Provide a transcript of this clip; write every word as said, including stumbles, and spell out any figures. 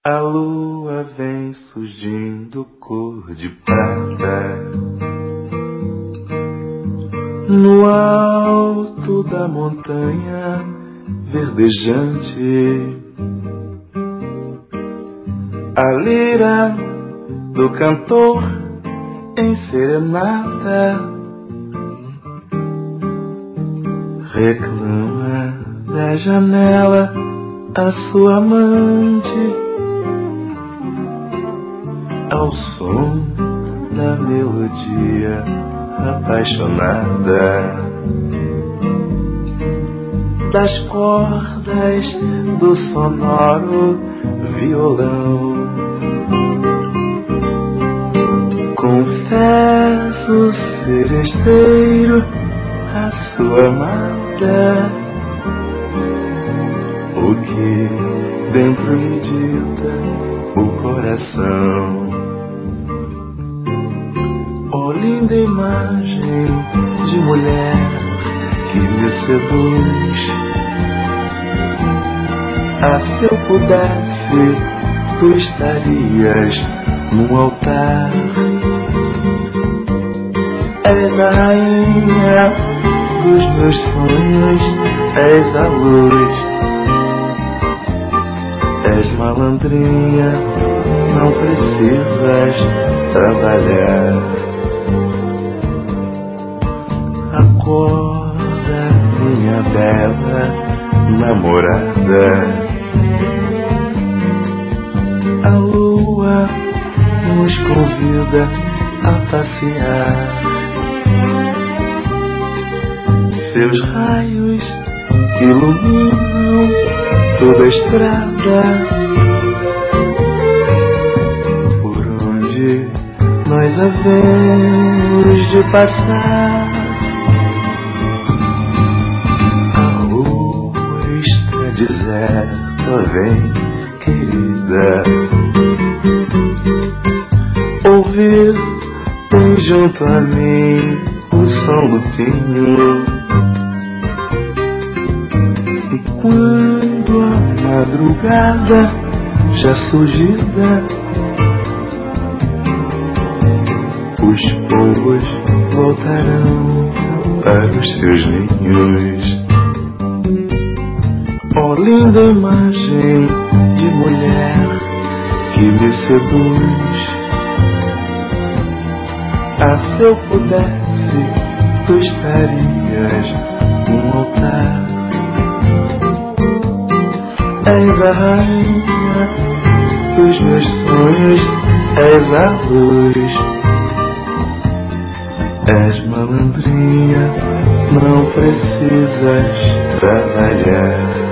A lua vem surgindo cor de prata no alto da montanha verdejante. A lira do cantor em serenata reclama da janela a sua amante. Ao som da melodia apaixonada das cordas do sonoro violão, confesso ser esteiro a sua amada, o que dentro lhe dita o coração. Oh, linda imagem de mulher que me seduz. Ah, se eu pudesse, tu estarias no altar. És a rainha dos meus sonhos, és a luz. És malandrinha, não precisas trabalhar. Acorda, minha bela namorada. A lua nos convida a passear. Seus raios iluminam toda a estrada por onde nós havemos de passar. Deserta, vem, querida, ouvir bem junto a mim o som do pinho. E quando a madrugada já surgida, os povos voltarão para os seus ninhos. Oh, linda imagem de mulher que me seduz. Ah, se eu pudesse, tu estarias no altar. És a rainha dos meus sonhos, és a luz. És malandrinha, não precisas trabalhar.